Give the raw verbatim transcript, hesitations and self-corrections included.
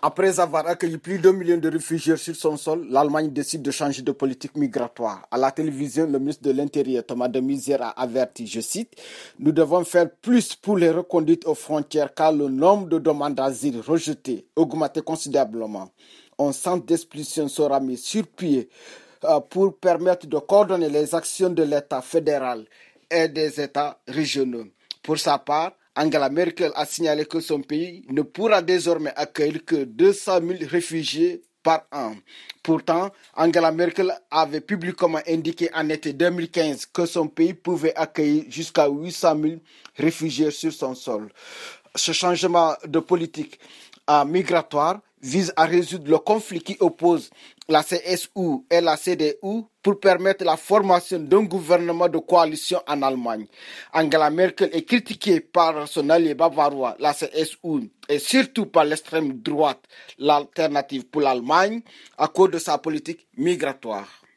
Après avoir accueilli plus d'un million de réfugiés sur son sol, l'Allemagne décide de changer de politique migratoire. À la télévision, le ministre de l'Intérieur, Thomas de Maizière, a averti, je cite, « Nous devons faire plus pour les reconduites aux frontières car le nombre de demandes d'asile rejetées a augmenté considérablement. Un centre d'expulsion sera mis sur pied pour permettre de coordonner les actions de l'État fédéral et des États régionaux. » Pour sa part, Angela Merkel a signalé que son pays ne pourra désormais accueillir que deux cent mille réfugiés par an. Pourtant, Angela Merkel avait publiquement indiqué en été deux mille quinze que son pays pouvait accueillir jusqu'à huit cent mille réfugiés sur son sol. Ce changement de politique migratoire vise à résoudre le conflit qui oppose la C S U et la C D U pour permettre la formation d'un gouvernement de coalition en Allemagne. Angela Merkel est critiquée par son allié bavarois, la C S U, et surtout par l'extrême droite, l'alternative pour l'Allemagne, à cause de sa politique migratoire.